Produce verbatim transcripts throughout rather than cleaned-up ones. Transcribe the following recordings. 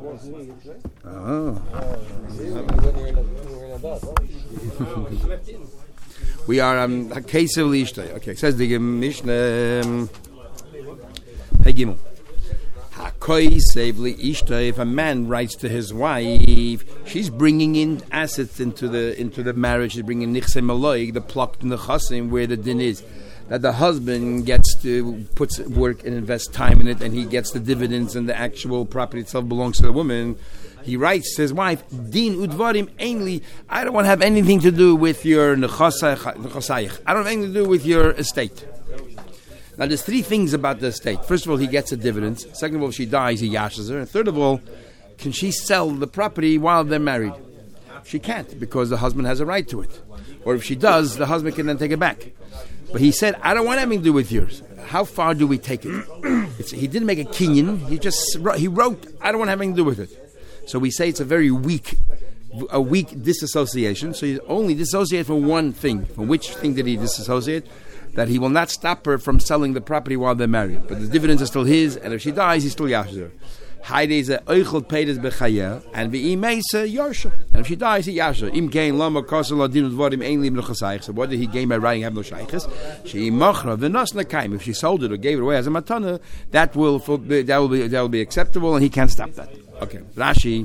Oh. We are um case of Lishtay. Okay, says the Mishnah. Um, hey Gimel. If a man writes to his wife, she's bringing in assets into the into the marriage. She's bringing nichse maloig, the plucked in the chasim, where the din is that the husband gets to puts work and invest time in it, and he gets the dividends, and the actual property itself belongs to the woman. He writes to his wife, Din udvarim ainly. I don't want to have anything to do with your nechasayich. I don't have anything to do with your estate. Now, there's three things about the estate. First of all, he gets a dividend. Second of all, if she dies, he yashes her. And third of all, can she sell the property while they're married? She can't, because the husband has a right to it. Or if she does, the husband can then take it back. But he said, I don't want anything to do with yours. How far do we take it? It's, he didn't make a kinyan. He just he wrote, I don't want anything to do with it. So we say it's a very weak, a weak disassociation. So he only dissociated from one thing. From which thing did he disassociate? That he will not stop her from selling the property while they're married. But the dividends are still his, and if she dies, he's still yashes her. Haideze oichel peides bechayah, and v'imeisa yarsha. And if she dies, he yashes her. Im kein lama kasel adin udvarim ein lim nechasayich. So what did he gain by writing have no shayches? She machra v'nas nekaim. If she sold it or gave it away as a matana, that will that will be that will be acceptable, and he can't stop that. Okay, Rashi.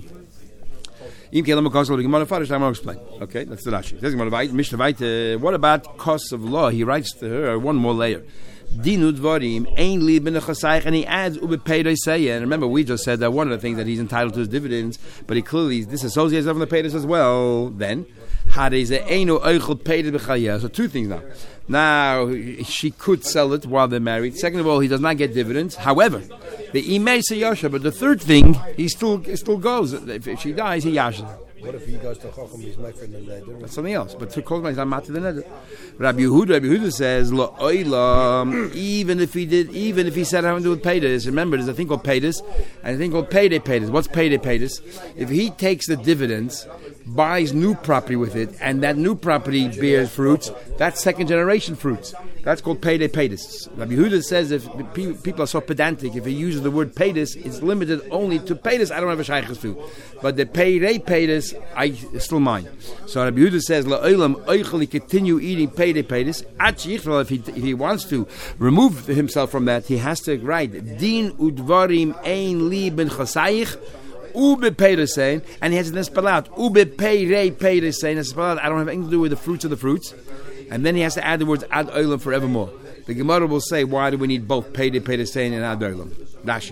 Im kein lama kasel adin udvarim I'm going to explain. Okay, that's the Rashi. What about costs of law? He writes to her one more layer. Dinu dvarim ein li b'nechasayich, and he adds ube peidos say. And remember, we just said that one of the things that he's entitled to is dividends, but he clearly disassociates himself from the peidos as well. Then, hadeze eino oichel peidos b'chayah. So two things now. Now she could sell it while they're married. Second of all, he does not get dividends. However, the imei say yasha. But the third thing, he still he still goes. If, if she dies, he yasha. What if he goes to Chacham, he's my friend and neder? That's something else. But to call my not mat to the neder. Rabbi Yehuda, Rabbi Yehuda says, Lo oilam, even if he did, even if he said having to do with paydas, remember there's a thing called paydas and a thing called payday paydas. What's payday paydas? If he takes the dividends, buys new property with it, and that new property bears fruits, that's second generation fruits. That's called payday paydas. Rabbi Yehuda says if people are so pedantic, if he uses the word paydas, it's limited only to paydas. I don't have a shaykhs to, but the payday paydas, I still mine. So Rabbi Yehuda says la'olam oichel, continue eating payday paydas. If he if he wants to remove himself from that, he has to write din udvarim ein li ben chasayich. Ube peiresein, and he has to then spell out ube peirei peiresein, and spell out I don't have anything to do with the fruits of the fruits, and then he has to add the words ad oilam forevermore. The Gemara will say, why do we need both peirei peiresein and ad oilam? Rashi.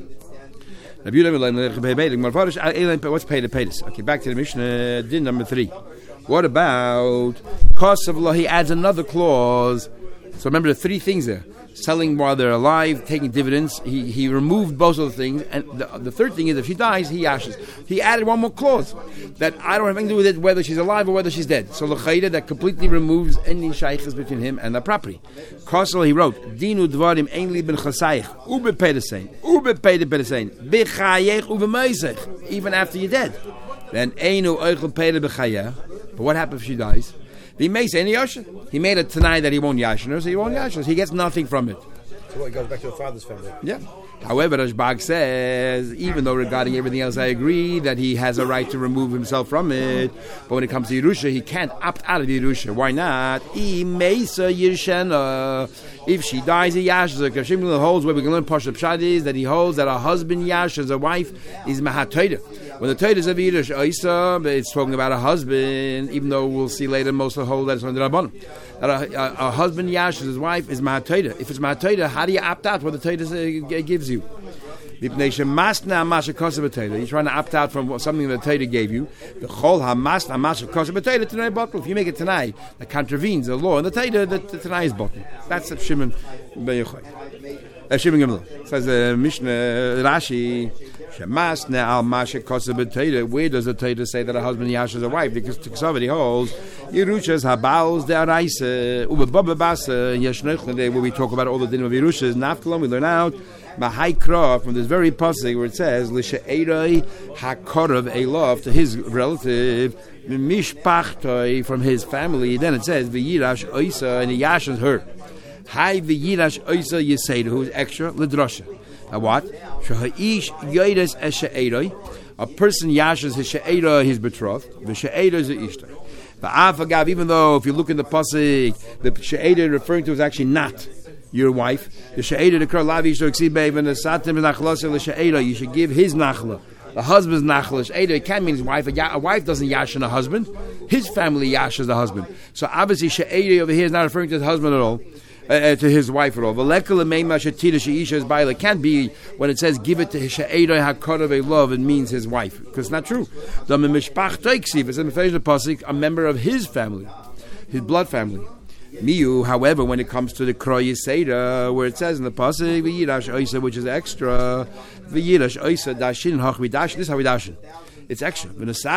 What's peirei peiresein? Okay, back to the Mishnah. Din number three. What about cost of law? He adds another clause. So remember the three things there. Selling while they're alive, taking dividends. He he removed both of the things, and the, the third thing is if she dies, he ashes. He added one more clause that I don't have anything to do with it, whether she's alive or whether she's dead. So l'chayda, that completely removes any shaykhs between him and the property. Kosel, he wrote, Dinu dvarim ein li ben chasayich ube pedesein ube pede pedesein bechayech ube meisech, even after you're dead. Then einu oichel pede bechayech. But what happens if she dies? He made any yashin. He made it tonight that he won't yashin her, so he won't yashin her. He gets nothing from it. So what, he goes back to the father's family? Yeah. However, Rashbag says, even though regarding everything else I agree that he has a right to remove himself from it, but when it comes to Yerusha, he can't opt out of Yerusha. Why not? If she dies, he yashes her. Because Shimon holds where we can learn Pasha Pshad is that he holds that a husband yashes a wife is Mahat. When the Torah is a Yerush Oisa, it's talking about a husband, even though we'll see later most of the whole that it's on the Rabbanim. That a, a, a husband yashes his wife is Mahat. If it's Mahat, how do you opt out what the Torah gives you? You're trying to opt out from something that the Torah gave you. If you make it tonight, that contravenes the law and the Torah, that the tonight is bottom. That's Shimon ben Yochai. Shimon Gamliel says the Mishnah Rashi. Where does the Torah say that a husband yashes a wife? Because somebody holds Yerushas Habals De'araisa Ubababasa where we talk about all the din of Yerushas. Nafkalam, we learn out Mahaikra from this very pasuk where it says Lishaeroi Hakorav a love to his relative Mishpachtoi from his family. Then it says V'yirash Oisa, and he yashes her. Hi V'yirash Oisa Yiseidu, who's extra Lidrasha. A what? Sheha'ish yoides es she'eroi. A person yashes his she'era, his betrothed. The she'era is a ishtar. The afagav, even though if you look in the pasuk, the she'era referring to is actually not your wife. The she'era, the kar lavi ishtar exceed be'evan the satim nachlasa the she'era. You should give his nachla. The husband's nachla. She'era, it can't mean his wife. A, ya- a wife doesn't yashin a husband. His family yashes the husband. So obviously she'era over here is not referring to his husband at all. Uh, uh, to his wife at all. It can't be when it says give it to his love, it means his wife, because it's not true. It says a member of his family, his blood family. Miyu, however, when it comes to the Kroy Seder, where it says in the pasuk v'yirash oisa, which is extra, v'yirash oisa dashin hachvi dashin. This is how we dashin. It's extra. Give his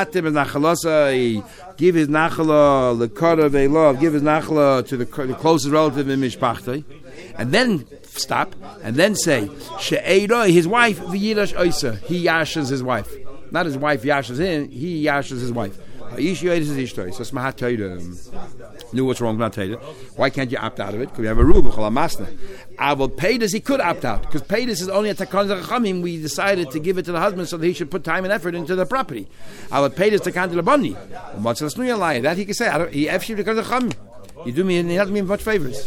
nachala, the kara they love, give his nachala to the, the closest relative in mishpachtay, and then stop, and then say, she'era, his wife, v'yirash oisa, he yashes his wife. Not his wife yashes him, he yashes his wife. So Smahat Torah knew what's wrong with Torah. Why can't you opt out of it? Because we have a rule, Aval Peidas, he could opt out, because Peidas is only a Takan Zachamim. We decided to give it to the husband so that he should put time and effort into the property. Aval Peidas Takan Labani. What's the Snuya lie? That he can say, I don't, he F Takan Zachamim. You do me, and he doesn't me much favors.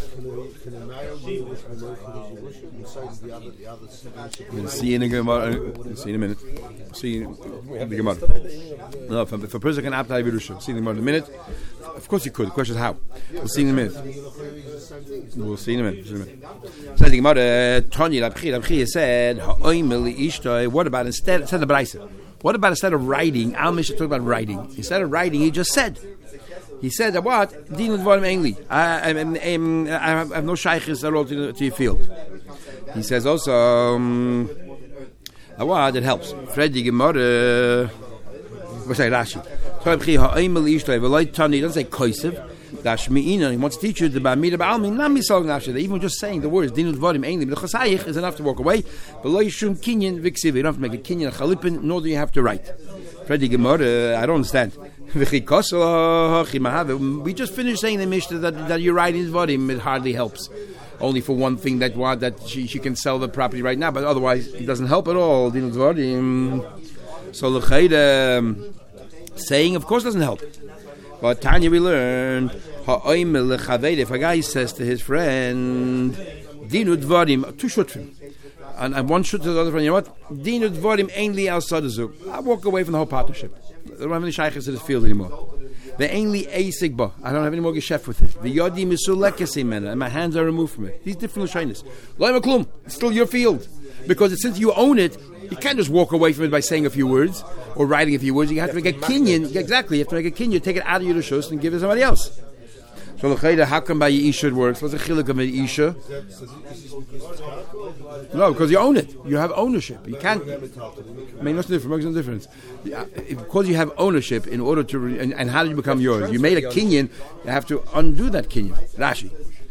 We'll see you in a Gemara. We'll see you in a minute. We'll see you in the Gemara. No, if a, if a person can opt out of Yerusha, see you in a minute. Of course you could. The question is how. We'll see you in a minute. We'll see you in a minute. Says the Gemara, Tanya Rabchi, Rabchi said, what about instead, said the Braisa, what about instead of writing, Al Misha talked about writing. Instead of writing, he just said, He said that what? Din udvarim ainli. I have no shaykhis at all to, to your field. He says also, um, what? It helps. Freddy Gemara. What's that? Rashi. He doesn't say koisev. He wants to teach you the ba'amida ba'almin. Not me selling after that. Even just saying the words din udvarim ainli. But the chasayich is enough to walk away. But lo yishum kinyan v'ksiv. You don't have to make a kinyan a chalipin, nor do you have to write. Freddy Gemara. I don't understand. We just finished saying the Mishnah that, that you're writing Dvarim, it hardly helps. Only for one thing that that she, she can sell the property right now, but otherwise it doesn't help at all. So L'chayda, saying of course doesn't help. But Tanya we learn, if a guy says to his friend, Dinu Dvarim, two shutrim. And, and one should to the other friend, you know what? Dinu Dvarim ainli al sadazu. I walk away from the whole partnership. I don't have any shaykhs in this field anymore. The ainli eisig ba. I don't have any more geschäft with it. The yodi misulekasi mena, and my hands are removed from it. These different shaykhs. Lo maklum. It's still your field because since you own it, you can't just walk away from it by saying a few words or writing a few words. You have to make a kinyan. Exactly. You have to make a kinyan. Take it out of your rishus and give it to somebody else. So l'chayda, how come by Yisha it works? What's the chiluk of Yisha? No, because you own it. You have ownership. You can't. I mean, what's the difference? What's the difference? Yeah, because you have ownership, in order to, re, and, and how did you become yours? You made a kinyan. You have to undo that kinyan. Rashi.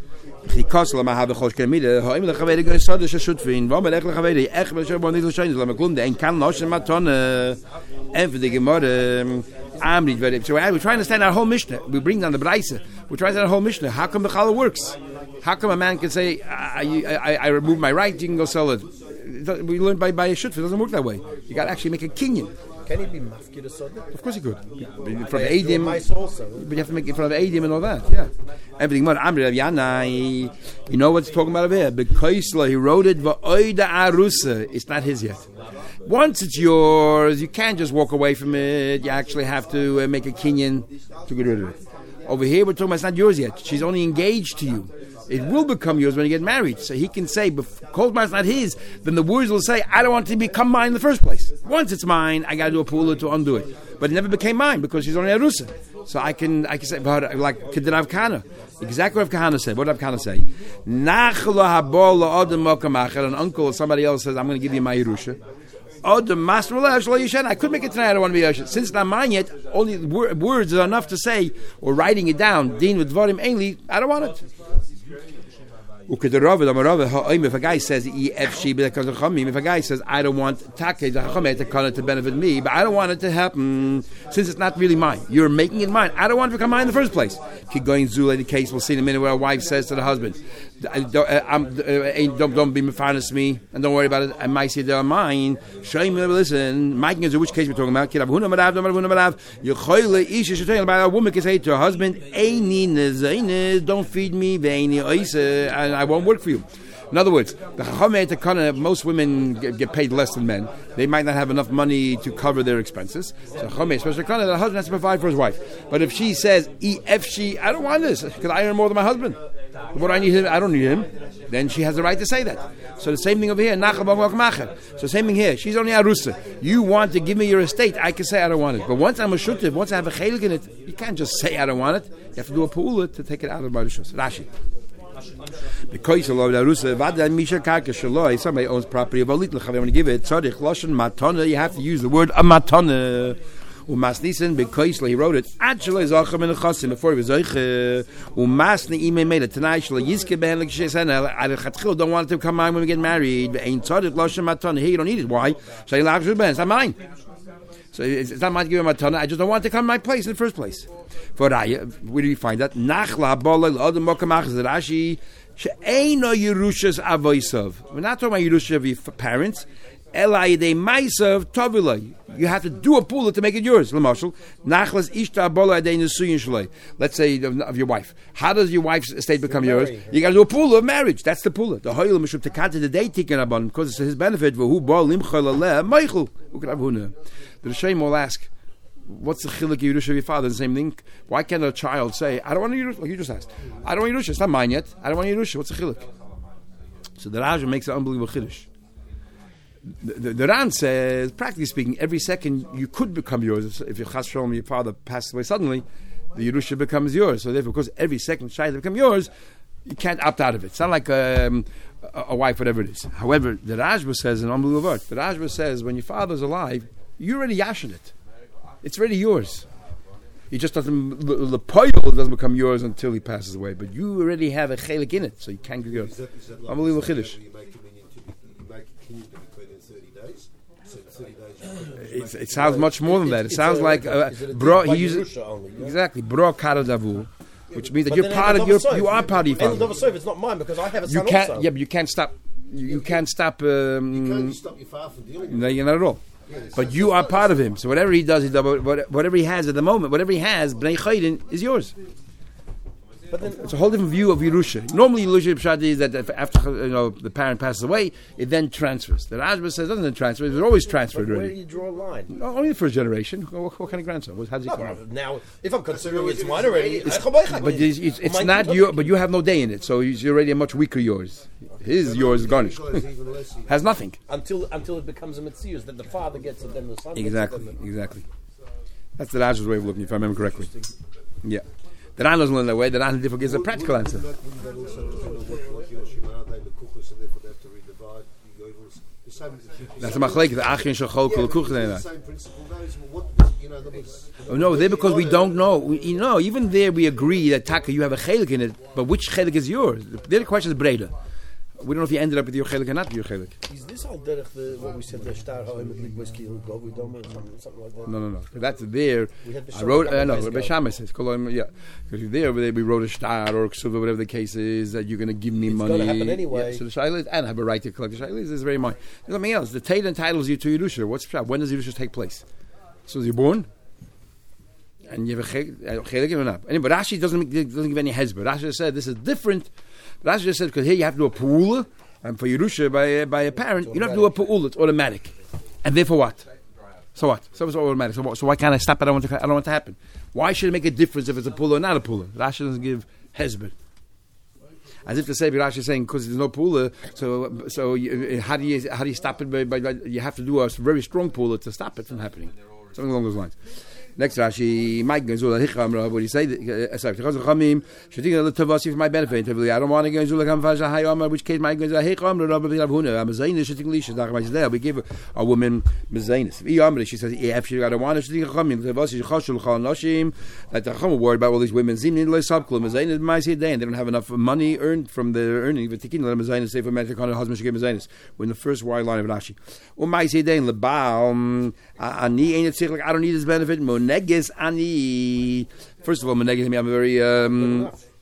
So we're trying to understand our whole Mishnah. We bring down the Braisa. We're trying to understand our whole Mishnah. How come the challah works? How come a man can say, I, I, I remove my right, you can go sell it? We learned by, by a shutf. It doesn't work that way. You got to actually make a kinyan. Can he be mafkid or something? Of course he could. In front of Eidim. But you have to make it in front of Eidim and all that. Yeah. Everything more. You know what's talking about over here? Because he wrote it, it's not his yet. Once it's yours, you can't just walk away from it. You actually have to uh, make a kinyan to get rid of it. Over here, we're talking about it's not yours yet. She's only engaged to you. It will become yours when you get married. So he can say, Kolmar is not his, then the words will say, I don't want it to become mine in the first place. Once it's mine, I got to do a pula to undo it. But it never became mine because she's only a Rusa. So I can I can say, but like Kedirav Kahana. Exactly what Kahana said. What did Kahana say? An uncle or somebody else says, I'm going to give you my Yerusha. I could make it tonight, I don't want to be Yosha. Since it's not mine yet, only words are enough to say, or writing it down, Din with Dvarim Ainli, I don't want it. If a guy says if a guy says I don't want take to benefit me, but I don't want it to happen since it's not really mine. You're making it mine. I don't want it to become mine in the first place. Keep going Zula the case. We'll see in a minute where a wife says to the husband, Uh, don't, uh, I'm, uh, ain't, don't, don't be mefarnes me, and don't worry about it. I might say they're mine. Show me, listen. Mike knows which case we're talking about. A woman can say to her husband, don't feed me, and I won't work for you. In other words, the Chachamei Takana, most women get, get paid less than men. They might not have enough money to cover their expenses. So Chachamei, especially Takana, the husband has to provide for his wife. But if she says, if she, I don't want this, because I earn more than my husband. What do I need him? I don't need him. Then she has the right to say that. So the same thing over here. So same thing here. She's only arusa. You want to give me your estate, I can say I don't want it. But once I'm a shutiv, once I have a chelik in it, you can't just say I don't want it. You have to do a pu'ula to take it out of my rishus. Rashi. Because somebody owns property, I want to give it. You have to use the word a matana. Umasnisen because he wrote it. Actually, Zachem in the Chassim before he was Zeiche. Umasni ime made it tonight. Shlo Yiske ben like she said. I don't want it to come on when we get married. Ain't taught it. Loshem matana. Here you don't need it. Why? So you laugh. It's not mine. So it's, it's not mine to give him matana. I just don't want it to come in my place in the first place. For Raya, where do you find that? Nachla bolel adam mokamach zerashi. She'eino Yerushas avoisav. We're not talking about Yerusha of your parents. Elai de maisav tovilai. You have to do a pula to make it yours. L'mashal nachlas ishta bola de nesuyin shlei. Let's say of, of your wife. How does your wife's estate become yours? You got to do a pula of marriage. That's the pula. The hoyle mishum tekata the day tikkun abon because it's his benefit. V'hu bol limchol aleh Michael. The Rishonim will ask, what's the chiluk Yerusha of your father? The same thing. Why can't a child say, I don't want Yerusha? Like you just asked. I don't want Yerusha. It's not mine yet. I don't want Yerusha. What's the chiluk? So the Raja makes an unbelievable chiddush. The, the, the Ran says, practically speaking, every second you could become yours. If your chas shalom, your father passes away suddenly, the Yerusha becomes yours. So therefore, because every second shayla become yours, you can't opt out of it. It's not like um, a, a wife, whatever it is. However, the Rajba says an unbelievable word. The Rajba says, when your father's alive, you already yashin it. It's already yours. He just doesn't, the, the poil doesn't become yours until he passes away. But you already have a chelik in it, so you can't give yours. Unbelievable chiddush. It, it sounds much more than that. It sounds like uh, bro. He uses exactly bro kara davu, which means that but you're part of your. You are part of your father. father. It's not mine because I have a you son can't. also. Yeah, but you can't stop. You, you can't stop. Um, you can't stop your father from dealing with no, you're not at all. Yeah, but you are part of him. So whatever he does, he does. Whatever he has at the moment, whatever he has, bnei chayrin is yours. But then, it's a whole different view of Yerusha. Normally, Yerusha Pshadi is that after you know the parent passes away, it then transfers. The Rajba says it doesn't transfer; it's always transferred where already. Where do you draw a line? No, only the first generation. What, what kind of grandson? How does he no, come out? Now, if I'm considering it's mine already, it's, but it's, it's, it's not your. But you have no day in it, so he's already a much weaker yours. His yours is garnished. Has nothing until until it becomes a mitzvah that the father gets it, then the son. Exactly, gets it, exactly. That's the Raj's way of looking, if I remember correctly. Yeah. The Ran doesn't learn that way. The Ran gives a practical answer. That's a machlek. The achin shachol kol kuchen. Oh no, there because we don't know. We, you know, even there we agree that taka you have a chelik in it, but which chelik is yours? The, the question is breda. We don't know if you ended up with your chelik or not with your chelik. Is this all derech the what we said the star how with whiskey and go with them or something like that? No, no, no. That's there. I wrote. Uh, no, Rabbi Shammai says, yeah, because there we wrote a star or ksuva, whatever the case is, that you're going to give me it's money. It's going to happen anyway. Yeah, so the shayla and have a right to collect the shayla is very mine. There's something else. The Torah entitles you to Yerusha. What's the when does Yerusha take place? So you're born. And you have a chelik or not? Anyway, Rashi doesn't doesn't give any hezbollah. Rashi said this is different. Rashi just said because here you have to do a pu'ula, and for Yerusha by by a parent you don't have to do a pu'ula. It's automatic, and therefore what? So what? So it's automatic. So, what, so why can't I stop it? I don't want to. I don't want it to happen. Why should it make a difference if it's a pu'ula or not a pu'ula? Rashi doesn't give hezbollah. As if to say, Rashi is saying because there's no pu'ula, so so you, how do you how do you stop it? By, by, by, you have to do a very strong pu'ula to stop it from happening. Something along those lines. Next Rashi, Mike Genzula Hicham, what do you say? Sorry, Chamim, Shadina Latavasi for my benefit. I don't want to Genzula Kamfasha Hayama, which case Mike Genzula Hicham, Rabbi Huna, I'm a Zainis, shitting Lisha, Dachmais there. We give a woman Zainis. She says, if she got a one, she Chamim, Tavasi, Choshul Khan Noshim, that the Chum worried about all these women, Zimin, Les Subclum, Zainis, Maisi Day, and they don't have enough money earned from their earning. But Tikin, let them Zainis, say for Magic Khan, husband, she gave Zainis. We're in the first wide line of Rashi. Oh, Maisi Day, Lebal, Ani ain't it like I don't need his benefit. Moneges ani. First of all, Moneges, I'm very um,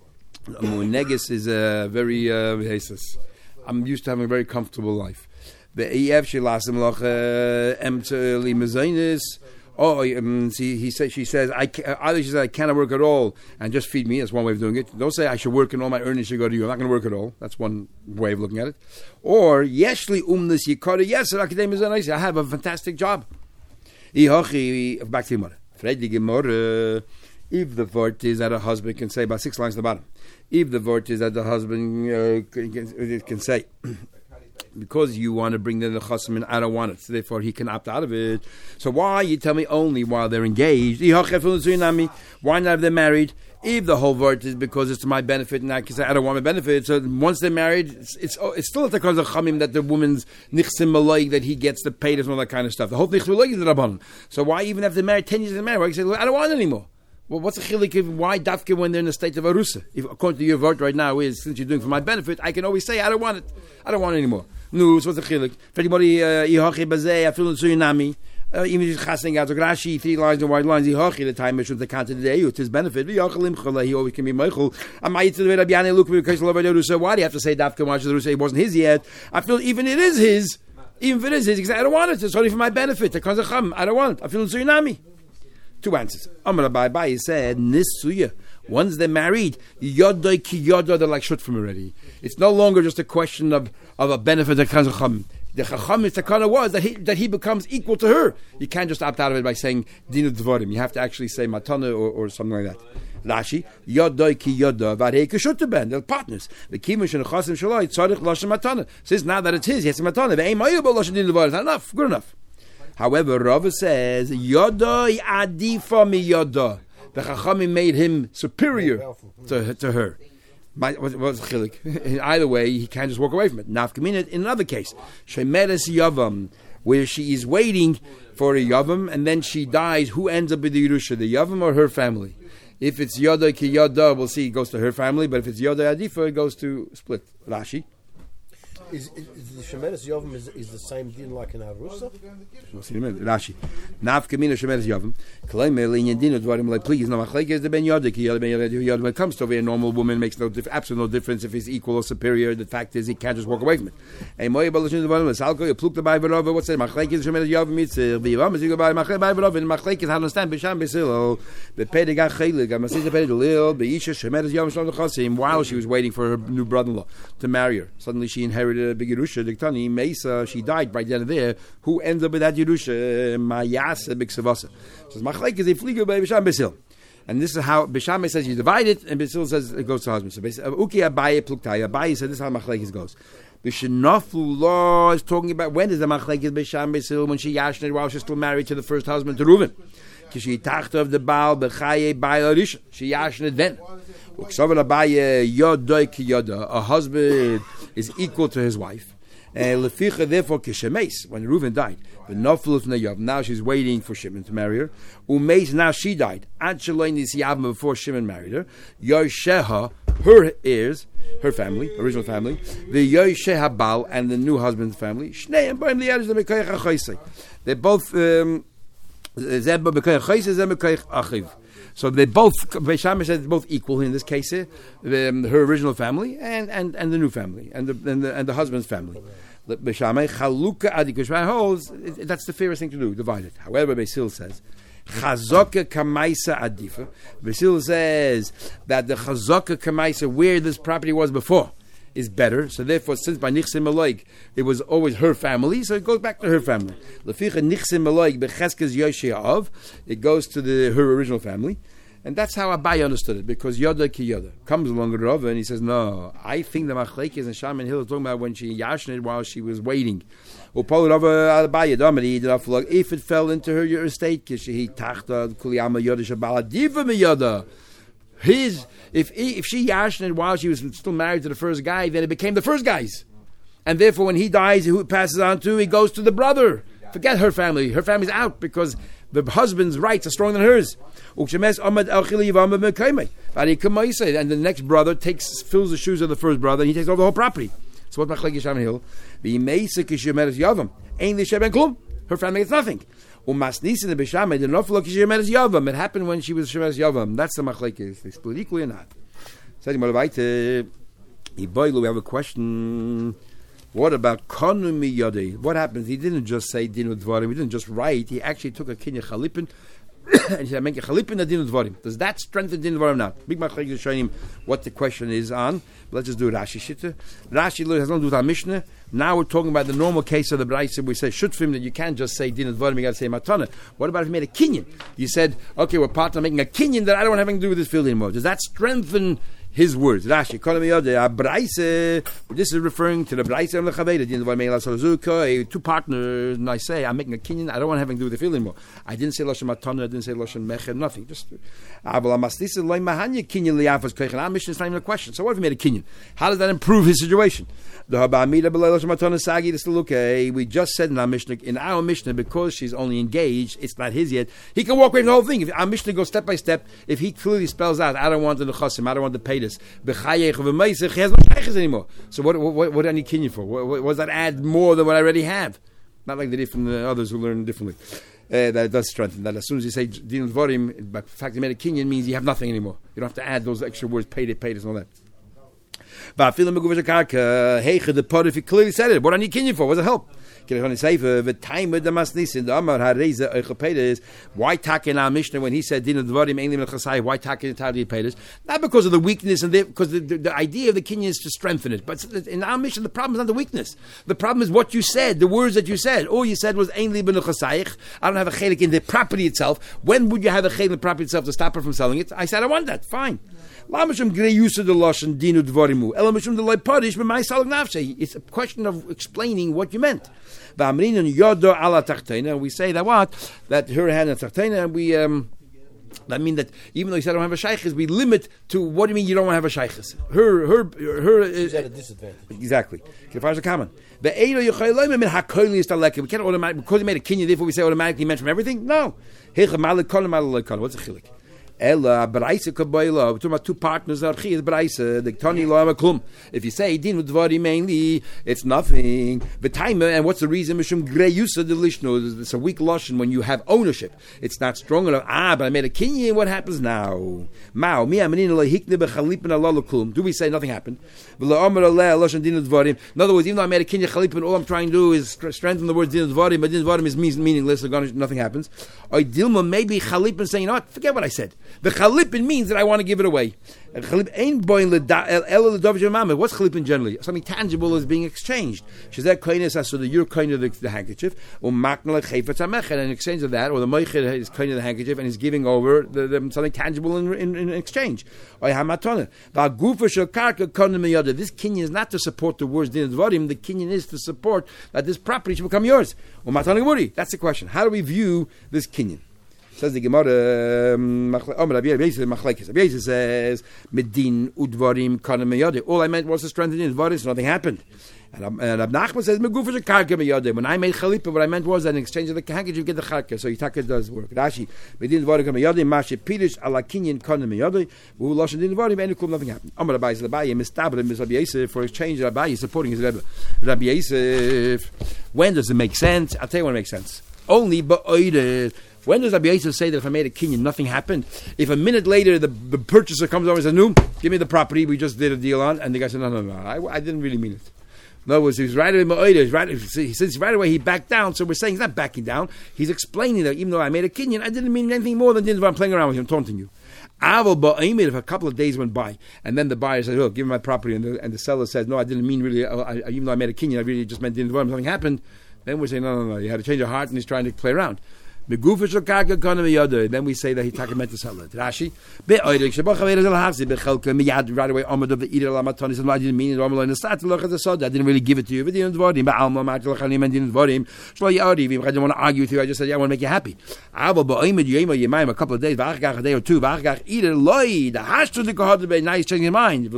Negis is a very uh, I'm used to having a very comfortable life. The E F she lasim loch emteli mezainis. Oh, um, see, he says, she says, I ca- either she says I cannot work at all and just feed me. That's one way of doing it. Don't say I should work and all my earnings should go to you. I'm not going to work at all. That's one way of looking at it. Or yeshli umnis yikara. Yes, I have a fantastic job. Back to Gemara. If the vort is that a husband can say, about six lines at the bottom. If the vort is that the husband uh, can, can, can say, because you want to bring the nechasim and I don't want it, so therefore he can opt out of it. So why you tell me only while they're engaged? Why not if they're married? If the whole vort is because it's to my benefit and I can say I don't want my benefit, so once they're married, it's it's, it's still at the cause of chamim that the woman's nichsim maloig that he gets the paid and all that kind of stuff. The whole nichsim maloig is the rabbanon. So why even if they're married ten years they're married? Why you say I don't want it anymore? Well, what's the chilik? Why dafke when they're in the state of arusa? If according to your vort right now is since you're doing for my benefit, I can always say I don't want it. I don't want it anymore. No, so what's the chilik? For anybody, yihachi bazeh, I feel in suyinami. Even if he's chasing out, so Rashi, three lines and white lines, yihachi, the time mission the count of the day, it's his benefit. Yihachilim chala, he always can be meichel. Amayit to the Rabbi Yanai, look, because love arusa. Why do you have to say dafke watch the arusa? It wasn't his yet. I feel even it is his. Even if it is his, he said, I don't want it. It's only for my benefit. The cham, I don't want it. I feel in suyinami. Two answers. Amar Abai Bai said, Nisuya. Once they're married, yodai ki yodai, they're like shut from already. It's no longer just a question of, of a benefit that comes chacham. The chacham is the kind of was that he that he becomes equal to her. You can't just opt out of it by saying dinu dvarim. You have to actually say matana or, or something like that. Rashi, yodai ki yodai, varei kishut ben. They're partners. The kimush and chasim shalai tzarich lashon matana. Says now that it's his, he has a matana. Ve'ein mayubal lashon dinu dvarim. Not enough. Good enough. However, Rava says, Yodai adifa mi yoda. The Chachamim made him superior to, to her. My, what, what's the chilik? Either way, he can't just walk away from it. Nafkaminat, in another case, Shemeres Yavam, where she is waiting for a Yavam, and then she dies. Who ends up with the Yerusha, the Yavam or her family? If it's Yodai ki Yoda, we'll see, it goes to her family, but if it's Yodai adifa, it goes to split. Rashi. Is, is, is the Shemeres Yavim is, is the same din like in Arusa? We'll see in a minute. Rashi. Nav kamina Shemeres Yavim. Kalei me'linyan dinu dvarim like please. No machlek is the ben yodik. When it comes to a normal woman, makes no dif- absolute no difference if he's equal or superior. The fact is he can't just walk away from it. Hey, moye balashin dvarim. Salko you pluk the bay verova. What's that? Machlek is Shemeres Yavim mitzir. V'yavam is you go by machlek bay verova. And machlek is how to understand b'sham b'silo. B'pedig achaylik. I'm a sister pedig lil. B'isha Shemeres Yavim shlom l'chasim. While she was waiting for her new brother-in-law to marry her, suddenly she inherited a big Yerusha, Diktani, Mesa, she died right then and there. Who ends up with that Yerusha? Mayasa Biksavasa. Says, Machlek is a fliga by Bisham Basil. And this is how Bisham says you divide it, and Basil says it goes to husband. So basically, Uki Abaye Pluktaya. Abaye said this is how Machlek goes. Bishanafu law is talking about when is the Machlek is Bisham Basil when she yashned while she's still married to the first husband, to Reuven. She tachta of the Baal, Bechaye, Baal Arisha. She yashned then. A husband is equal to his wife. And leficha therefore kishemes when Reuven died, but naflu Yav. Now she's waiting for Shimon to marry her. Umeis now she died. Ad shaloinis Yav before Shimon married her. Yosheha, her heirs, her family, original family. The Yosheha Baal and the new husband's family. Shneim b'im liyados the mekayach achaysei. They're both. Um, So they both, Beisham said, both equal in this case. Um, her original family and, and, and the new family and the and the, and the husband's family. Beisham chaluka adikushvan holds that's the fairest thing to do, divide it. However, Basil says chazaka kamaisa adifa. Basil says that the chazaka kamaisa where this property was before is better. So therefore, since by Nichsim Eloig, it was always her family, so it goes back to her family. Leficha Nichsim Eloig becheskes Yosheav, it goes to the her original family. And that's how Abai understood it, because Yoda ki Yoda comes along with Rava and he says, no, I think the Machlekes and Shaman Hill are talking about when she yashned while she was waiting. If it fell into her estate, his if if she yashned while she was still married to the first guy, then it became the first guy's, and therefore when he dies, who it passes on to, he goes to the brother. Forget her family; her family's out because the husband's rights are stronger than hers. And the next brother takes fills the shoes of the first brother, and he takes over the whole property. So what Machlek Yisham Hill? Her family gets nothing. It happened when she was Shemeres Yavam. That's the Machlekes. They split equally or not. Say mal weiter. We have a question. What about Konu Miyadei? What happens? He didn't just say Din Udvarim. He didn't just write. He actually took a Kinya Chalipin and he said, make a Chalipin a Din Udvarim. Does that strengthen Din Udvarim now? Big Machalik is showing him what the question is on. Let's just do Rashi Shitta. Rashi has nothing to do with our Mishnah. Now we're talking about the normal case of the Braisa. We say Shutfim that you can't just say Din Udvarim, you got to say Matana. What about if you made a Kinyan? You said, okay, we're partner making a Kinyan that I don't want anything to do with this field anymore. Does that strengthen his words? Rashi, this is referring to the Braisa and the Chaveda. Two partners, and I say, I'm making a kinyan, I don't want to have anything to do with the field anymore. I didn't say Lashon Matana, I didn't say Lashon Mecher, nothing. Just, our Mishnah is not even a question. So what if he made a kinyan? How does that improve his situation? The still okay. We just said in our Mishnah, in our Mishnah, because she's only engaged, it's not his yet, he can walk away from the whole thing. If our Mishnah goes step by step, if he clearly spells out, I don't want the Nechasim, I don't want to pay this, he has no shaykhs anymore. So what, what, what do I need kinyan for? What, what, what does that add more than what I already have? Not like they did from the others who learn differently. Uh, that does strengthen that. As soon as you say Din Dvarim, the fact you made a kinyan means you have nothing anymore. You don't have to add those extra words, paid it, paid it, and all that. But the pot, if he clearly said it, what do I need kinyan for? What does it help? The time with the masnisin, the Amar Hareza Eichapeda is why tak in our Mishnah when he said Din Dvarim Einlim Chasai, why tak in entirely Pedas? Not because of the weakness and the, because the, the, the idea of the kinyan is to strengthen it. But in our Mishnah, the problem is not the weakness. The problem is what you said, the words that you said. All you said was Einlim Chasai. I don't have a chelik in the property itself. When would you have a chelik in the property itself to stop her from selling it? I said I want that. Fine. It's a question of explaining what you meant. And we say that what? That her hand and Tachtena, and we um that mean that even though you said I don't have a shaykhis, we limit to what do you mean you don't want to have a shaykhis? Her her her is at a disadvantage. Exactly. The we can't automatically because he made a kinyan, therefore we say automatically meant from everything? No. What's a chilik? Ella Braisa Kabayla. We're talking about two partners. Braisa the Tani Lo Klum. If you say Din Udvari mainly, it's nothing. The time and what's the reason? Mishum Grey Yusa Delishno. It's a weak lotion when you have ownership. It's not strong enough. Ah, but I made a kinyan. What happens now? Mao mi Aminina Lahikne Bechalipin Allah Klum. Do we say nothing happened? In other words, even though I made a kinyan Chalipin, all I'm trying to do is strengthen the word Din Udvari, but Din Udvari is meaningless. So nothing happens. Or Dilma maybe Chalipin saying, you know what? Forget what I said. The chalipin means that I want to give it away. What's chalipin generally? Something tangible is being exchanged. So that you're kind of the, the handkerchief, and in exchange of that, or the moichet is kind of the handkerchief, and he's giving over the, the, something tangible in, in, in exchange. This kinyan is not to support the words din dvarim. The kinyan is to support that this property should become yours. That's the question. How do we view this kinyan? Says the Gemara, Rabbi Yisrael says, Medin udvarim kana meyade. All I meant was to strengthen in dvarim, so nothing happened. And Rab Nachman says, Megufa karka meyade. When I made chalipa, what I meant was that in exchange of the handkerchief, you get the karka. So Yitaka does work. Rashi, Medin udvarim kana meyade, Mashe pirish ala kinyan kana meyade, Vu loshen din dvarim, and nothing happened. Amar Rabbi Yisrael, Rabbi Yisrael, Rabbi Yisrael, for exchange, Rabbi Yisrael supporting his Rebbe. Rabbi Yisrael, when does it make sense? I'll tell you when it makes sense. Only ba'oide. When does Rabbi Yisrael say that if I made a kinyan, nothing happened? If a minute later the, the purchaser comes over and says, no, give me the property we just did a deal on, and the guy said, no, no, no, I, I didn't really mean it. In other words, he was right away, he's right, he says right away he backed down, so we're saying he's not backing down, he's explaining that even though I made a kinyan, I didn't mean anything more than didn't I'm playing around with you, I'm taunting you. If a couple of days went by, and then the buyer says, oh, give me my property, and the, and the seller says, no, I didn't mean really, I, I, even though I made a kinyan, I really just meant didn't something happened, then we're saying, no, no, no, you had to change your heart, and he's trying to play around. Then we say that he talking meant to sell it. Rashi, right away, Ahmed of the Eater Lamatan said, I didn't mean it. I didn't really give it to you. I didn't want to argue with you. I just said, yeah, I want to make you happy. A couple of days, a day or two, now he's changing his mind.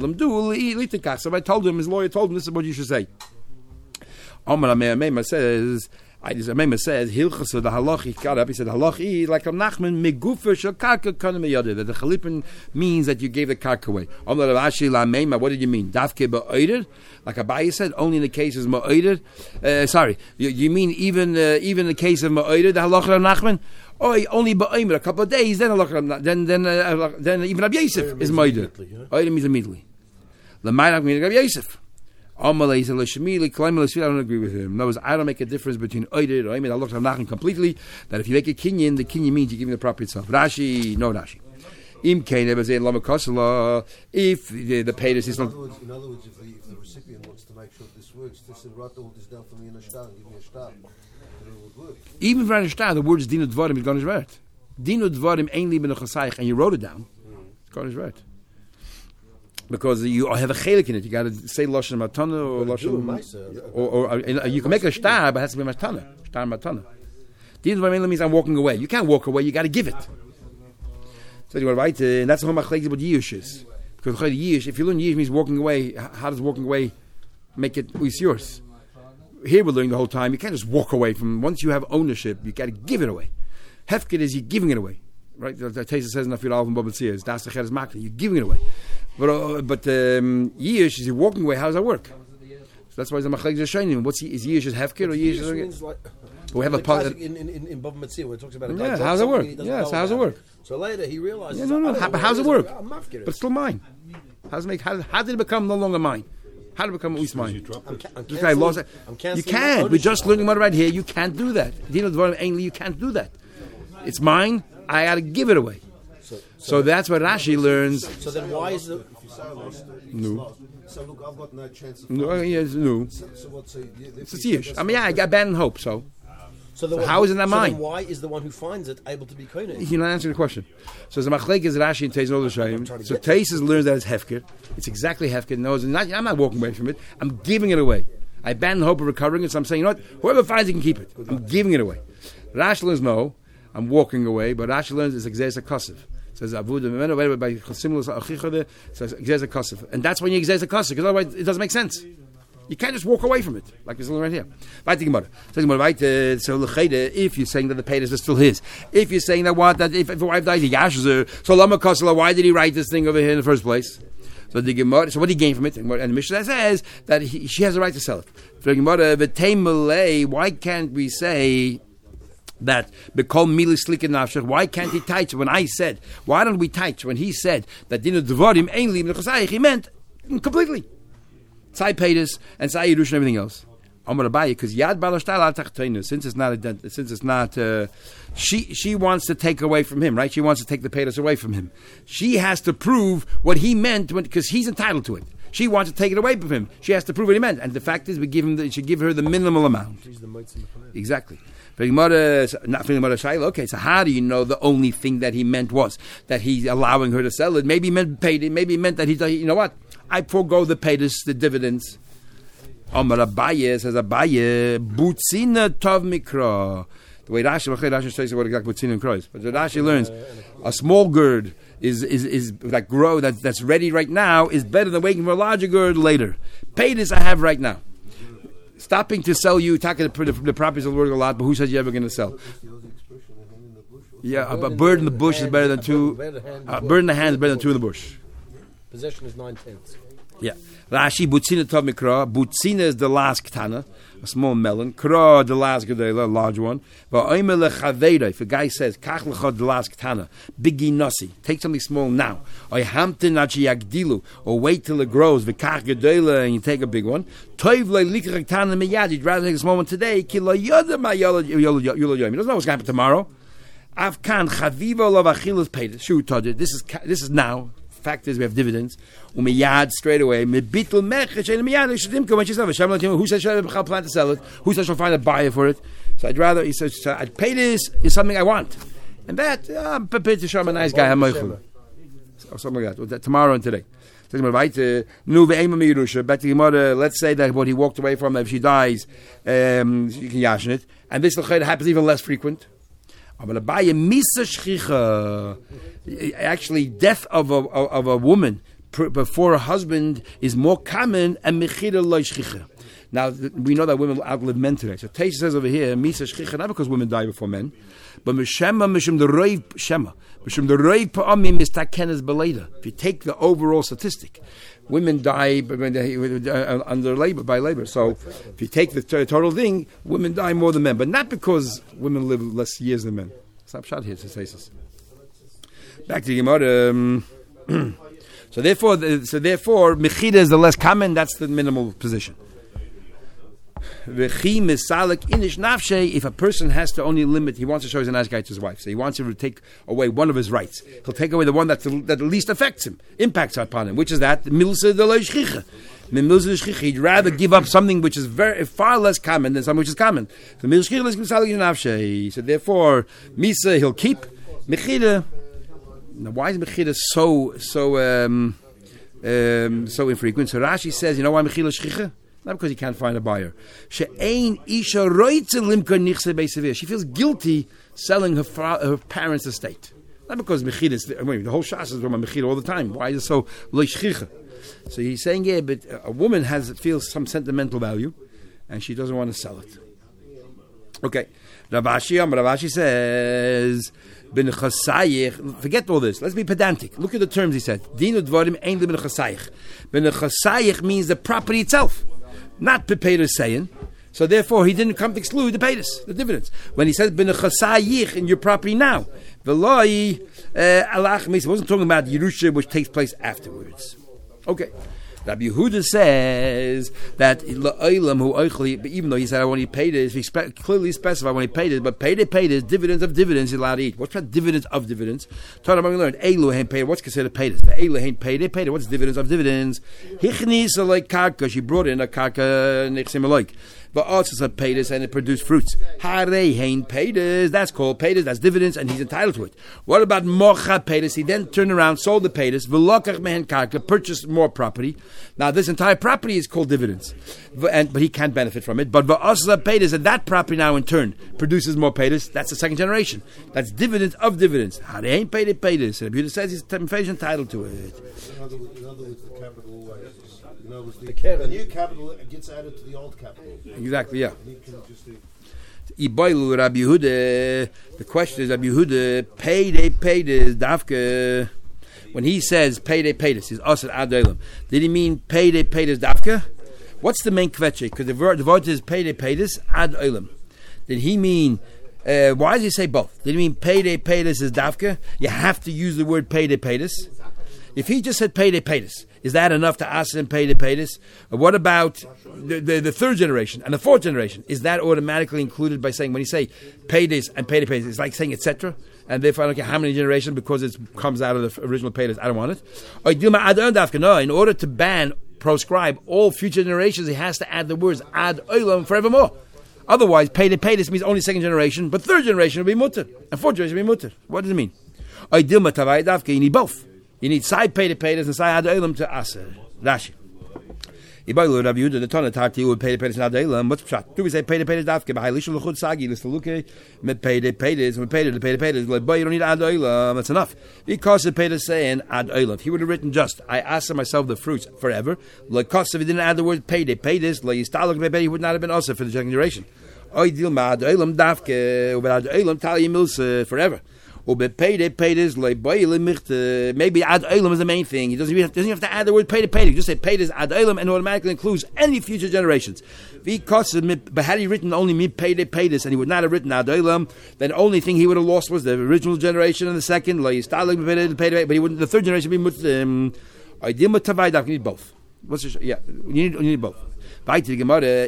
So I told him, his lawyer told him, this is what you should say. Amar Mema says, I just remember says Hilchas of the halach. He got up. He said halach like Rav Nachman megufer shel karka kana miyada. That the chalipin means that you gave the karka away. Amar Rav Ashi la meima. What did you mean? Dafke ba'oider. Like Abaye said, only in the cases ma'oider. Uh, sorry, you, you mean even uh, even in the case of ma'oider, the halach Rav Nachman. Oh, only ba'oimer a couple of days. Then halach then then uh, then even Rabbi Yosef is ma'oider. Oider means immediately. L'mayrak means Rabbi Yosef. I don't agree with him. In other words, I don't make a difference between Oider and Oimer. I looked at Nachman completely. That if you make a kinyan, the kinyan means you're giving the property itself. Rashi, no Rashi. Im kain ever say lama kosela. If the, the payers is not. In other words, in other words if, the, if the recipient wants to make sure this works, just say write all this down for me in a star and give me a star, and it would work. Even for a star, the word is dinu dvarim is gonish right. Dinu dvarim ain't leaving a chasayich, and you wrote it down. It's gonish right. Because you have a chelik in it, you got to say lashon matana or lashon, or, or, or you can make a star, but it has to be matana, star matana. Dinu dvarim means I'm walking away. You can't walk away. You got to give it. So you go right, uh, and that's how much like about yish is. Because yish, if you learn yish means walking away, how does walking away make it it's yours? Here we're learning the whole time. You can't just walk away from. Once you have ownership, you got to give it away. Hefkid is you giving it away, right? The Taisa says in the Nafil Alvin Babbatziyas, das the cheres makli. You're giving it away. But uh, but um, yish is you walking away. How does that work? So that's why the machlek is showing. What's is yish is hefkid or yish is? Like, we have a part in in in, in Bava Metzia where it talks about a yeah. guy How's it work? Yes. How's it work? So later he realizes. Yeah, no, no. How, how's it work? But it's still mine. How's it make? How, how did it become no longer mine? How did it become at least mine? I'm, ca- I'm this guy lost it. You can't. We're just learning about it right here. You can't do that. You can't do that. It's mine. I got to give it away. So, so, so that's what Rashi learns. So then why is the... No. So look, I've got no chance of... No, yes, no. So, so what's a... It's a yish. I mean, yeah, I got abandoned hope, so... So, the so one, how isn't that so mine? Then why is the one who finds it able to be kohen? You're not answering the question. So the machlek is Rashi and Teis and Shayim. So Teis learns that it's hefker. It's exactly hefker. No, it's not, I'm not walking away from it. I'm giving it away. I abandon hope of recovering it. So I'm saying, you know what? Whoever finds it can keep it. I'm giving it away. Rashi learns no. I'm walking away. But Rashi learns it's exes a kosef. Says Avuda Memeno by Chosimulus Achichode. Says exes a kosef. And that's when you exes a kosef because otherwise it doesn't make sense. You can't just walk away from it, like this right here. So if you're saying that the payers is still his, if you're saying that what that if, if the wife dies, he gashes her. So Lama Kosela, why did he write this thing over here in the first place? So the Gemara, so what did he gain from it? And the Mishnah says that he, she has a right to sell it. For the Gemara, why can't we say that become mili slikin nafshach? Why can't he teach when I said? Why don't we teach when he said that dinu dvarim ainli b'nechosayich? He meant completely. Tzai Peiris and Tzai Yerush and everything else. I'm going to buy it because Yad Balashtal Al Tachtoinu. Since it's not, a, since it's not, uh, she she wants to take away from him, right? She wants to take the Peiris away from him. She has to prove what he meant because he's entitled to it. She wants to take it away from him. She has to prove what he meant, and the fact is, we give him, the, should give her the minimal amount. She's the mitzvah. Exactly. Not feeling about a shayla. Okay, so how do you know the only thing that he meant was that he's allowing her to sell it? Maybe he meant paid it. Maybe he meant that he, you know what? I forego the paydas, the dividends. Amar Abaye says Abaye butzina tov mikra. The way Rashi Rashi says what exactly butzina mikra is, but Rashi learns a small gird is is is that grow that that's ready right now is better than waiting for a larger gird later. Paydas I have right now. Stopping to sell you, talking the, the, the properties will work a lot, but who says you're ever going to sell? Yeah, a, a bird in the bush is better than two. A bird in the hand is better than two in the bush. Possession is nine tenths. Yeah. Rashi, Butzina Tov Mikra. Butzina is the last Ketana, a small melon. Kra, the last Gedela, a large one. But Oime Lechaveira, if a guy says, Kach Lechad, the last Ketana, Bigi Nasi, take something small now. Or Hamtin Achi Yagdilu, or wait till it grows, Vikach Gedela, and you take a big one. Toiv Le Likach Ketana Miyad, you'd rather take a small one today. Kilo Yoda Ma Yola Yola Yola Yola. He doesn't know what's going to happen tomorrow. Avkan Chaviva Lov Achilas paid. Shu Todit. This is this is now. Fact is, we have dividends. Umiyad straight away. Mebitul mechach and miyad shedimka when she sells it. Who says she'll plan to sell it? Who says she'll find a buyer for it? So I'd rather. He says, "I'd pay this is something I want," and that I'm prepared to show him a nice guy. I'm or something like that. Tomorrow and today. Back to the Gemara. Let's say that what he walked away from, if she dies, um, you can yashin it, and this happens even less frequent. Actually, death of a of a woman before a husband is more common and mechira lo shchicha. Now, th- we know that women will outlive men today. So Teisha says over here, Misa Shchicha, not because women die before men, but Mishema, Mishum the Roiv, Shema, Mishum the Roiv Pa'amim Mistakenes Beleda. If you take the overall statistic, women die when they, uh, under labor, by labor. So if you take the t- total thing, women die more than men, but not because women live less years than men. Stop shot here, says Teisha. Back to the Gemara. Um, so therefore, the, so therefore, Mechida is the less common. That's the minimal position. If a person has to only limit, he wants to show he's a nice guy to his wife, so he wants to take away one of his rights. He'll take away the one that's the, that the least affects him, impacts upon him, which is that milsa de lo shchicha. He'd rather give up something which is very far less common than something which is common. So therefore, misa he'll keep. Mechida. Now, why is mechida so so um, um, so infrequent? So Rashi says, you know why mechida shchicha? Not because he can't find a buyer. She feels guilty selling her, fa- her parents' estate. Not because mechida is the, I mean, the whole shas is about mechida all the time. Why is it so lo shchicha? So he's saying, yeah, but a woman has feels some sentimental value, and she doesn't want to sell it. Okay, Ravashi, Ravashi says, "Ben chasayich." Forget all this. Let's be pedantic. Look at the terms he said. Dinu dvarim ein ben chasayich. Ben chasayich means the property itself, not Pepetus saying. So therefore, he didn't come to exclude the Pepetus, the dividends. When he says ben chasayich in your property now, v'loi alach means he wasn't talking about Yerusha, which takes place afterwards. Okay. Rabbi Yehuda says that even though he said I want to pay this, he spe- clearly specified when he paid it, but paid it, paid it, dividends of dividends he's allowed to eat. What's that dividends of dividends? Taught him, I'm going to learn. Eilu hain paid. What's considered paid? Eilu hain paid it, paid it. What's dividends of dividends? Hichnis like karka. She brought in a karka nechsim like. But also paid this and it produced fruits. Hare hain paid this. That's called paid this. That's dividends and he's entitled to it. What about mocha paid this? He then turned around, sold the paid this, v'lokach mehen karka, purchased more property. Now this entire property is called dividends, and but he can't benefit from it. But v'asla paid this, and that property now in turn produces more paid this. That's the second generation. That's dividends of dividends. Hare hain paid it, paid this. And Rabbi Yehuda says he's entitled to it. In other words, in other words the capital always. You know, the, the, the new capital gets added to the old capital. Exactly, yeah. Ibailu Rabbi Yehuda. The question is, Rabbi Yehuda, payday, payday, dafka. When he says payday, payday, he's asad ad. Did he mean payday, payday, dafka? What's the main kvetche? Because the word, the word is payday, payday, ad olam. Did he mean? Uh, why does he say both? Did he mean payday, payday is dafka? You have to use the word payday, payday. If he just said payday, payday, is that enough to ask him payday, payday? Or what about the, the, the third generation and the fourth generation? Is that automatically included by saying, when you say paydays and payday, payday, it's like saying et cetera? And therefore I don't care how many generations because it comes out of the original paydays. I don't want it. No, in order to ban, proscribe all future generations, he has to add the words ad olam forevermore. Otherwise, payday, payday means only second generation, but third generation will be mutter, and fourth generation will be mutter. What does it mean? You need both. You need side pay to pay this and side ad olam to aser. Rashi. Ibailu Rabbi Yehuda the Tana Tarti would pay to pay this ad olam. What's pshat? Do we say pay to pay this dafke? By Lishu Lechud Sagi Listaluke me pay to pay this and pay to pay to pay this. Like boy, you don't need ad olam. That's enough. Because the pay to saying ad olam. He would have written just I asked myself the fruits forever. Like cost if he didn't add the word pay to pay this. Like Yistaluk maybe he would not have been also for the second generation. Oy dilma ad olam dafke. But ad olam tali milsa forever. Maybe ad olam is the main thing. He doesn't even have, doesn't even have to add the word pay to pay. He just say pay is ad olam and automatically includes any future generations. But had he written only mi pay to pay this and he would not have written ad olam, then the only thing he would have lost was the original generation and the second. But he wouldn't. The third generation would be um, you need both. What's the, yeah, you need, you need both. If you're gonna,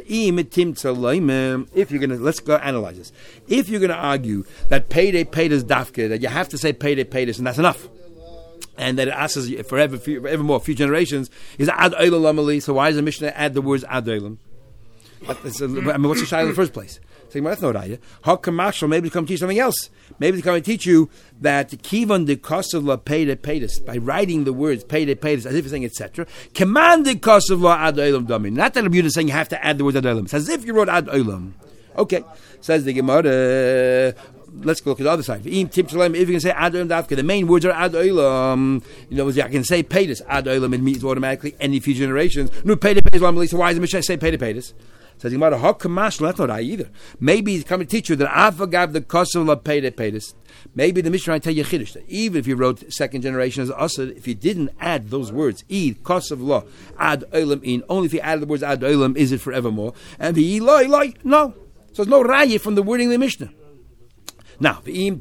let's go analyze this. If you're gonna argue that payday paid is dafke, that you have to say payday paid is, and that's enough, and that it asks forever, forevermore, few generations, is ad olam amali. So why does the Mishnah add the words ad olam? I mean, what's the shayla in the first place? So that's no idea. How commercial? Maybe to come teach something else. Maybe to come and teach you that kivan de kosovla payday paydis by writing the words payday paydis as if you're saying et cetera. Command de kosovla ad olam dami. Not that Rabbi Yehuda is saying you have to add the word ad olam. It's as if you wrote ad olam. Okay, says the Gemara. let's look at the other side. If you can say ad oilam dafka, the main words are ad oilam. You know, I can say paydas ad oilam. It means automatically any future generations. No payda paydas. So why is the Mishnah say payda paydas? Says the Gemara, "Hak kamash." That's not I either. Maybe he's coming to teach you that afagav the kosel of payda paydas. Maybe the Mishnah tell you chiddush that even if you wrote second generation as asad, if you didn't add those words, eid kosel law ad oilam in, only if you added the words ad oilam is it forevermore. And the eloi eloi no. So there's no raya from the wording of the Mishnah. Now, why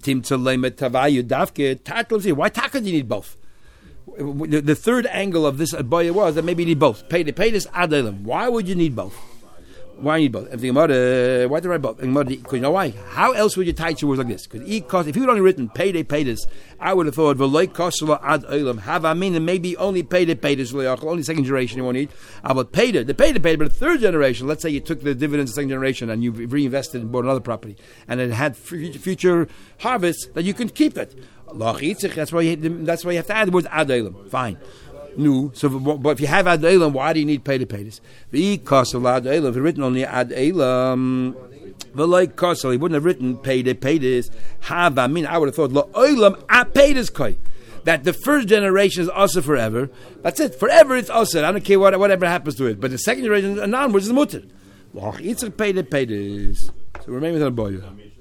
taka do you need both? The, the third angle of this abaya was that maybe you need both. Pay the pay this ad oilam. Why would you need both? Why you need both? If the Gemara, why do I both? Because you know why? How else would you tie two words like this? Because if you had only written pay they pay this, I would have thought v'loy kosela ad oilam have I mean maybe only pay they pay this only second generation you won't need. About pay the the pay the pay but the third generation. Let's say you took the dividends of the second generation and you reinvested and bought another property and it had future harvests that you can keep it. That's why you, that's why you have to add the word ad oilam. Fine. No, so but if you have ad oilam, why do you need pay to pay this? The kosel ad oilam, if written only ad oilam, the like kosel, he wouldn't have written pay to pay this. Have I mean I would have thought lo oilam a pay this koi. That the first generation is also forever. That's it. Forever it's also. I don't care what whatever happens to it. But the second generation and onwards is mutter. Well, it's a pay to pay this. So remain with our boy.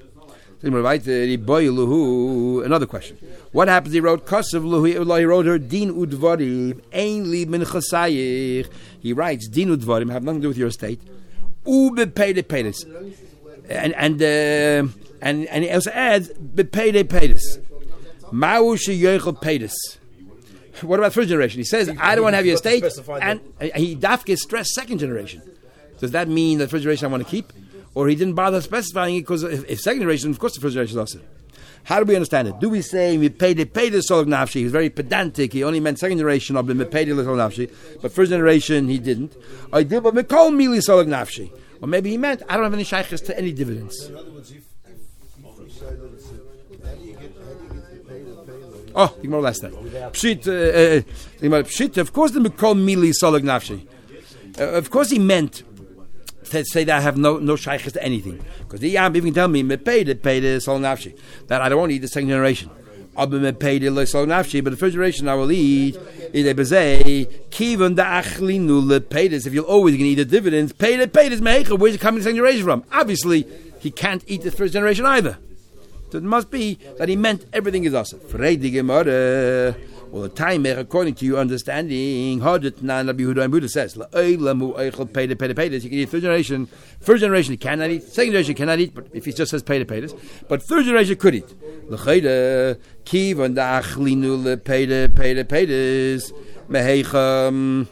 Another question. What happens? He wrote Kasav Luhi. He wrote her Din Udvarim. Ein li min chasayich. He writes Din Udvarim. Have nothing to do with your estate. Ube payde paydes. And and uh, and and he also adds bepayde paydes. Ma'u sheyochel paydes. What about first generation? He says I don't want to have your estate, and he dafke stress second generation. Does that mean that first generation I want to keep? Or he didn't bother specifying it because if, if second generation, of course the first generation is also. How do we understand it? Do we say we paid it, paid the solog nafshi? He was very pedantic. He only meant second generation of the paid the solog nafshi, but first generation he didn't. I did, but we call mili solog nafshi. Or maybe he meant I don't have any shaykhs to any dividends. In other words, if, if, if we say that it's a, how do you get how do you get the pay the pay? Oh, think more last time. Pshit, uh, uh, pshit. Of course, we call mili solog nafshi. Uh, of course, he meant. Say that I have no no shaykhs to anything because the yam even tell me me pay the pay the sol nafshi that I don't want to eat the second generation. I'll be me pay the sol nafshi, but the first generation I will eat. Ide bezei kiven da achlinu le pay this. If you're always going to eat the dividends, pay the pay this mehecha. Where's it coming the second generation from? Obviously, he can't eat the first generation either. So it must be that he meant everything is awesome. Well, the time, according to your understanding, Hadit Nan Rabbi Yehuda and Buddha says, you can eat third generation. First generation cannot eat. Second generation cannot eat, but if he just says pay to pay this. But third generation could eat. L'chayda kivan da'achlinu le'pay to pay to pay this. Mehecham.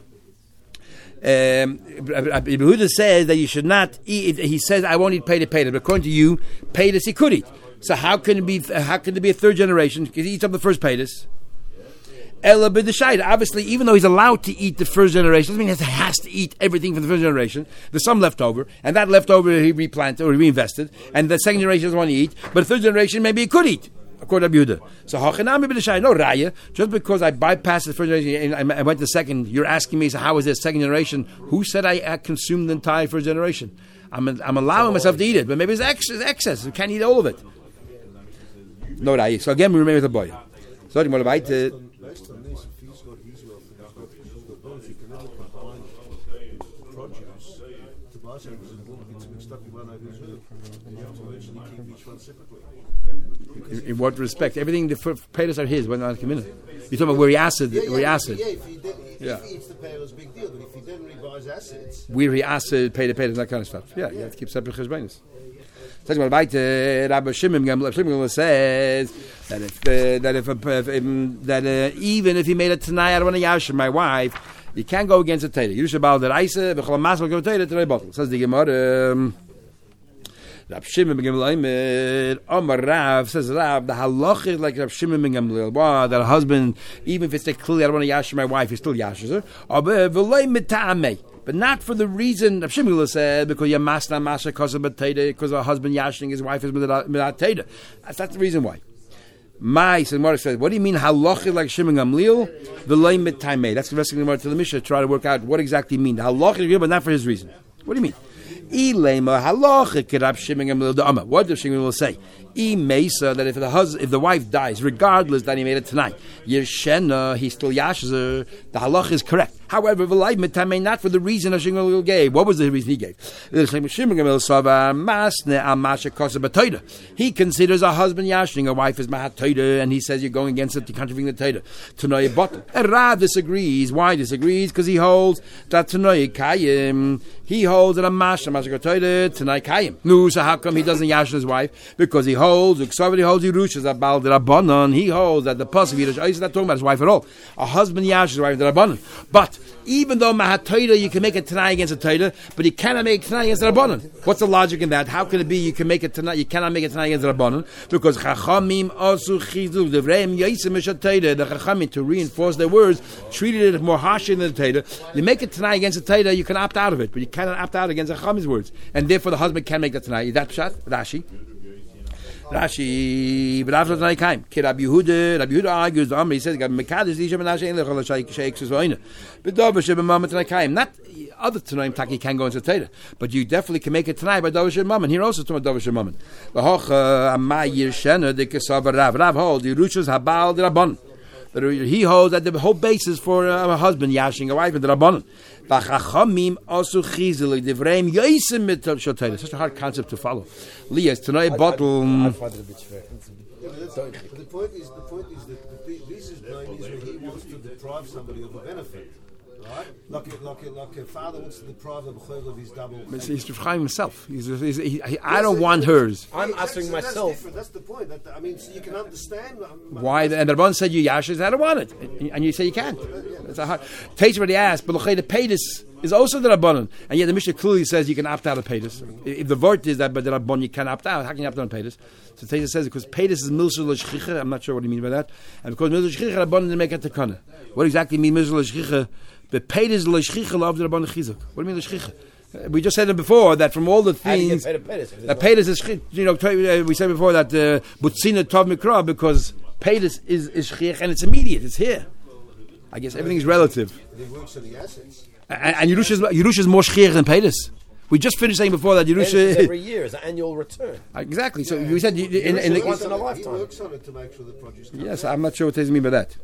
Yehuda says that you should not eat. He says, I won't eat pay to pay this. But according to you, pay this he could eat. So how can it be? How can there be a third generation? Because he eats up the first pay this. Ella b'deshayda. Obviously, even though he's allowed to eat the first generation, doesn't mean he has to eat everything from the first generation. There's some left over, and that leftover he replanted or he reinvested, and the second generation doesn't want to eat, but the third generation maybe he could eat, according to Yehuda. So hachanami b'deshayda, no raya. Just because I bypassed the first generation and I went to the second, you're asking me, so how is this second generation? Who said I, I consumed the entire first generation? I'm I'm allowing myself to eat it, but maybe it's excess. excess. I can't eat all of it. No raya. So again, we remember the boy. So you want to bite it. Based on this, if he's got his wealth and he's got, he's got both, you can never combine produce to buy something and all gets mixed up in one over his wealth. And you have to eventually keep each one separately. In, in what respect? Everything, the payers are his, when not committed. You're talking about where he acid, yeah, yeah, where he acid. Yeah, if he, did, if yeah. he eats the payer, it's a big deal, but if he then rebuys assets... Where he acid, pay the payers, that kind of stuff. Yeah, yeah. You have to keep separate cheshbonos. Rabbi Shimon Gamliel says that if uh, that if, uh, if um, that uh, even if he made a tanai, I don't want to yashir my wife, you can't go against the Torah. You should bow the Raisa, the Cholamas will go to the bottle. Says the Gemara. Rabbi Shimon Gamliel, Omar Rav says Rav the halach is like Rabbi Shimon Gamliel. Wow, that a husband, even if it's like clearly I don't want to yashir my wife, he still yashers her. But not for the reason Rav Shimon said, because you're masna masha because of because a husband yashing his wife is midat teda. That's, that's the reason why. My said Mark says, what do you mean halacha like Shimon Gamliel? The loy mit taimei. That's the rest of the Gemara to the Mishnah. Try to work out what exactly you mean. The halacha is good, but not for his reason. What do you mean? Ilema halacha kirab Shimon Gamliel da'ama. What does Shimon will say? I mesa that if the husband, if the wife dies, regardless that he made it tonight, Yershena, he still yashes her. The halacha is correct. However, v'lai mitamei, not for the reason of Shimon Gamliel gave. What was the reason he gave? Shimon Gamliel sava masne amasha kosa b'toida. He considers a husband yashing a wife as mahatoida, and he says you're going against it, you're contravening the toida. Tanoy bottle. And Rav disagrees. Why disagrees? Because he holds that Tanoy kayim. He holds that a masha amasha kotoida tonight kayim. No, so how come he doesn't yash his wife? Because he holds, somebody holds Yerushas about the Rabbanon. He holds that the pasuk Yerush is not talking about his wife at all. A husband yash his wife the Rabbanon. But even though Mahatoida, you can make it tonight against a Toida, but you cannot make it tonight against the Rabbanon. What's the logic in that? How can it be you can make it tonight? You cannot make it tonight against the Rabbanon because Chachamim asu chizuk devreim yaisim mishat the Chachamim to reinforce their words treated it more harshly than the Toida. You make it tonight against a Toida, you can opt out of it, but you cannot opt out against the Chachamim's words, and therefore the husband can make that tonight. Is that pshat? Rashi. Rashi, but after the night came, Rabbi Yehuda, Rabbi Yehuda argues the Amri, he says, "Gab mekadis lisha menashe ein lechol sheiks zoyne." But dover shebe mama tonight came. Not other tonight taki can go into Teda, but you definitely can make it tonight by dover shebe mama. Here also to dover shebe mama. The hoch amay yirshena de kesav Rav. Rav hold the ruchos habal de rabban. He holds that the whole basis for a husband yashing a wife is the rabbanon. B'chachamim also chizul devreim yoisim mitzvah shotayda. Such a hard concept to follow. Lias tonight bottle. I find it a bit schwer. But the point is, the point is that the, this is known is when he wants to deprive somebody of a benefit, right? Like a, like a, like a father wants to deprive the b'chol of his double. He's depriving himself. He's, he's, he, he, I don't want hers. I'm asking myself. That's different. That's the point. That, I mean, so you can understand why. The, and the Rabban said you yashes. I don't want it, and, and you say you can't. That's a hard. Tates already asked, but the paytis is also the Rabbanon, and yet the Mishnah clearly says you can opt out of paytis. If the vort is that, but the Rabban you can opt out. How can you opt out of paytis? So Taita says because paytis is milshul l'shchicha. I'm not sure what he means by that. And because milshul l'shchicha, Rabbanon didn't make a tekana. What exactly means milshul l'shchicha? The paytis l'shchicha of the Rabbanon chizuk. What do you mean l'shchicha? We just said it before that from all the things that paytis is, you know, we said before that butzina tov mikra because paytis is is shchich and it's immediate. It's here. I guess everything is relative. It works on the assets. And, and Yerusha is, Yerusha is more shchich than paytis. We just finished saying before that Yerusha every year is an annual return. Exactly. So yeah. we said in, in, in, in once in a lifetime. He works on it to make sure the produce. Yes, I'm not sure what Tezin means by that.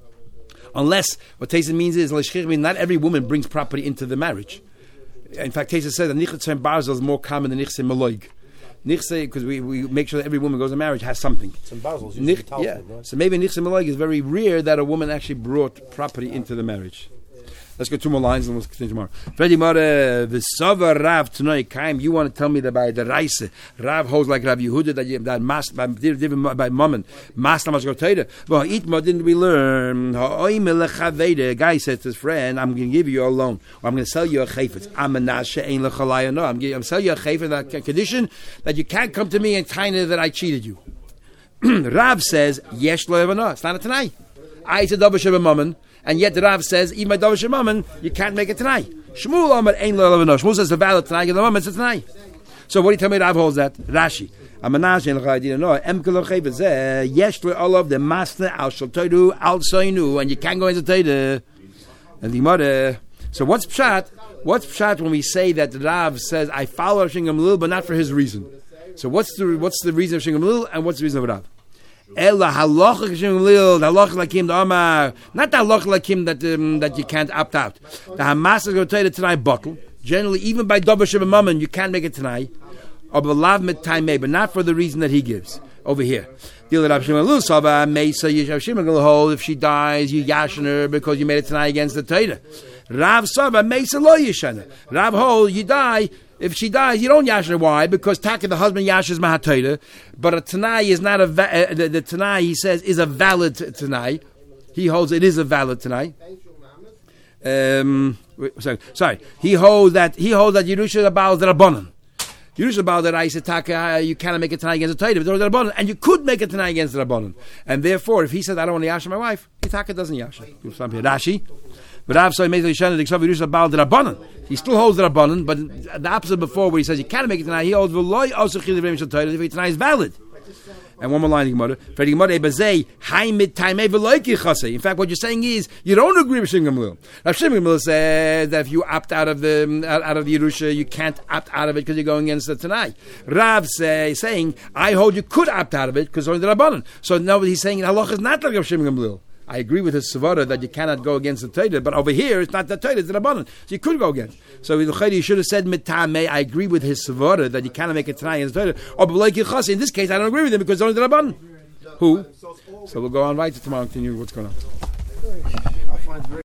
Unless what Tezin means is means not every woman brings property into the marriage. In fact, Tezin says that nichse barzel is more common than nichse meloig. Nichse, because we, we make sure that every woman goes to marriage has something. Some barzel is usually Nich, yeah. Right? So maybe nichse meloig is very rare that a woman actually brought property into the marriage. Let's go two more lines and we'll continue tomorrow. Freddy Mara, the Sava Rav tonight, Kaim, you want to tell me that by the Reise, Rav holds like Rav Yehuda, that you that mas by by Mammon, Master Maskoteda. Well, Itma didn't we learn? The guy says to his friend, I'm going to give you a loan, or I'm going to sell you a chayfetz. I'm a nashe ein lechalaya. No, I'm going to sell you a chayfetz on condition that you can't come to me and kind of that I cheated you. Rav says, Yesh lo evana. It's not a tonight. I said double sheba Mammon. And yet the Rav says, even by Davar Shemaman, you can't make it tonight. Shmuel Amar Ein Lo Lavanosh. Shmuel says the valid tonight, and the moment it's tonight. So what do you tell me Rav holds that? Rashi. Amanash Ein L'chayadina No. Emke Lo Chayvazeh. Yesh Lo Olav the Master Al Shaltoidu Al Soinu. And you can't go into Teda. And the Gemara. So what's Pshat? What's Pshat when we say that the Rav says, I follow Rav Shingam Lil, but not for his reason? So what's the what's the reason of Shingam Lil, and what's the reason of Rav? Ella halacha k'shem lil, the halacha lakim the Amar, not the halacha lakim that um, that you can't opt out. The Hamas is going to tell you tonight buckle. Generally, even by davar sheba mammon, you can't make it tonight. Or belav mit taimei, but not for the reason that he gives over here. Deal Rav Shimon Lil Sava Mesa Yishav Shimon will hold if she dies, you yashin her because you made it tonight against the Torah. Rav Sava Mesa Lo Yishana. Rav hold you die. If she dies, you don't yash her. Why? Because Taka, the husband, yashes Mahatayra. But a Tanai is not a... Va- uh, the, the Tanai, he says, is a valid Tanai. He holds it is a valid Tanai. Um, sorry, sorry. He holds that he holds that Yerusha Abal the Rabbanon. Yerusha Abal the Raisa Taka, you cannot make a Tanai against the Torah, but there was the Rabbanon. And you could make a Tanai against the Rabbanon. And therefore, if he says, I don't want to yash my wife, Taka doesn't yash her. Rashi. But Rav saw Mezal Yishana Diksav Yerusha Abal the Rabbanon. He still holds the Rabbanon, but the opposite before where he says you can't make it tonight, he holds V'loi also Chil Yivreim Shal Torah, if tonight is valid. And one more line in the Gemara. In fact, what you're saying is you don't agree with Shimon Gamliel. Now Shimon Gamliel says that if you opt out of the out of the Yerusha, you can't opt out of it because you're going against it tonight. Rav say saying I hold you could opt out of it because only the Rabbanan. So now he's saying halacha is not like Rav Shimon Gamliel. I agree with his Savara that you cannot go against the Torah, but over here it's not the Torah, it's the Rabbanan. So you could go against. So you should have said Mitameh. I agree with his Savara that you cannot make it tonight against the Torah. Or in this case, I don't agree with him because it's only the Rabbanan. Who? So we'll go on right to tomorrow and continue what's going on.